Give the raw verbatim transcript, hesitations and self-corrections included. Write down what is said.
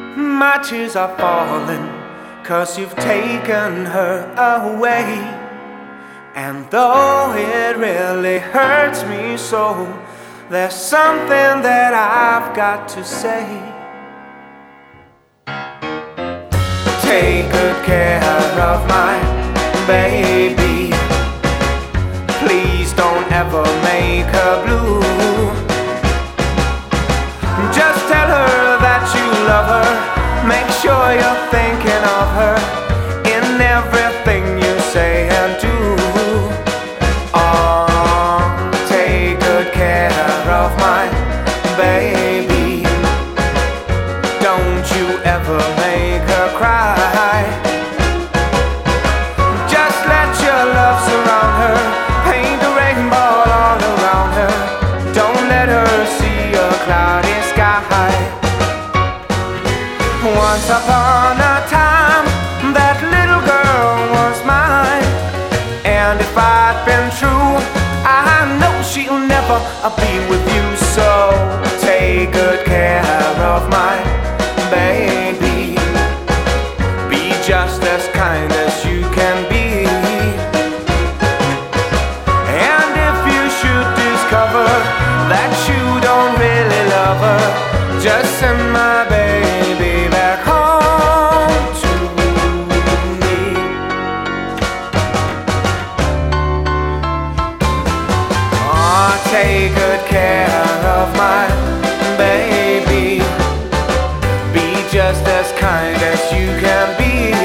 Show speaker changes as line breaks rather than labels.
My tears are falling, 'cause you've taken her away. And though it really hurts me so, there's something that I've got to say. Take good care of my baby. Please don't ever make her blue. Just tell her that you love her. Make sure you're thinking of her in everything you say and do. Oh, take good care of my baby. Don't you ever make her cry. Just let your love surround her. Paint a rainbow all around her. Don't let her see a cloudy sky. Once upon a time, that little girl was mine. And if I'd been true, I know she'll never be with you. So take good care of my baby. Be just as kind as you can be. And if you should discover that you don't really love her, just send my baby back home to me. Oh, take good care of my baby. Be just as kind as you can be.